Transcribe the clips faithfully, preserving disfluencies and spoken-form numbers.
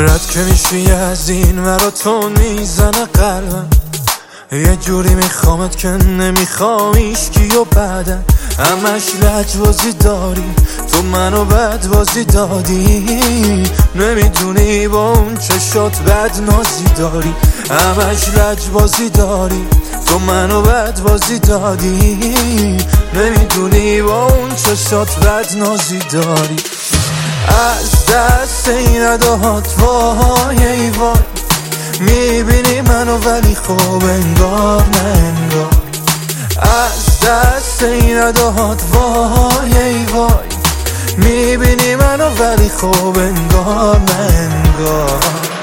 رد که میشی از این مرا تو میزنه قلبم، یه جوری میخوامت که نمیخوام ایشکی و بعدن همش لجبازی داری، تو منو بد بازی دادی، نمیدونی با اون چشات بد نازی داری، همش لجبازی داری، تو منو بد بازی دادی، نمیدونی با اون چشات بد نازی داری. از دست این اداهات وای ای وای، میبینی منو ولی خوب انگار نه انگار. از دست این اداهات وای ای وای، میبینی منو ولی خوب انگار نه انگار.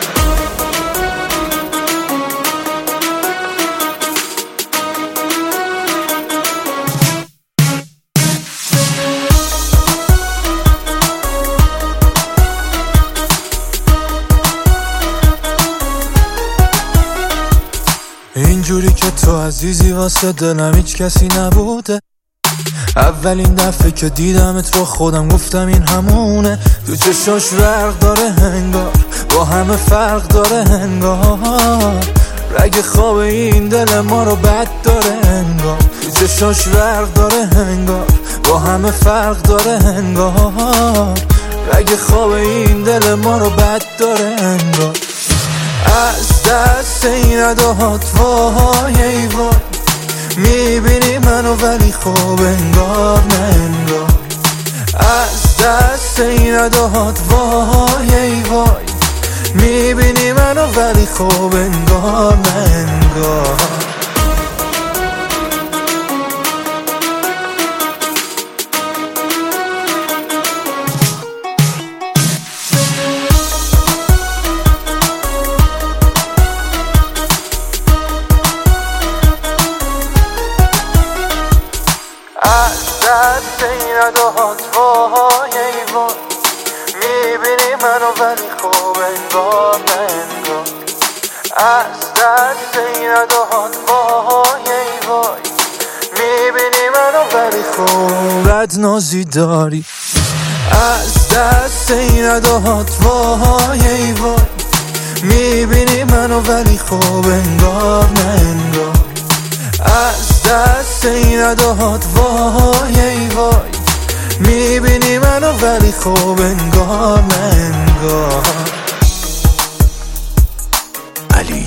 اینجوری که تو عزیزی واسه دلم هیچ کسی نبوده، اولین دفعه که دیدمت با خودم گفتم این همونه، تو چشاش برق داره هنگار، با همه فرق داره هنگار، رگ خواب این دل ما رو بد داره هنگار، تو چشاش برق داره هنگار، با همه فرق داره هنگار، رگ خواب این دل ما رو بد داره هنگار. از دست این اداهات وای ای وای، میبینی منو ولی خوب انگار نه انگار. از دست این اداهات وای ای وای، میبینی منو ولی خوب انگار نه انگار. از دست این اداهات وای ای وای، میبینی منو ولی خوب انگار نه انگار. از دست این اداهات وای ای وای، میبینی منو ولی خوب بد نازی داری. از دست این اداهات وای ای وای، میبینی منو ولی خوب انگار نه انگار. از دست این اداهات وای ای وای، میبینی منو ولی خوب انگار نه انگار. علی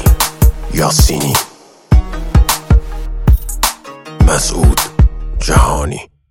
یاسینی، مسعود جهانی.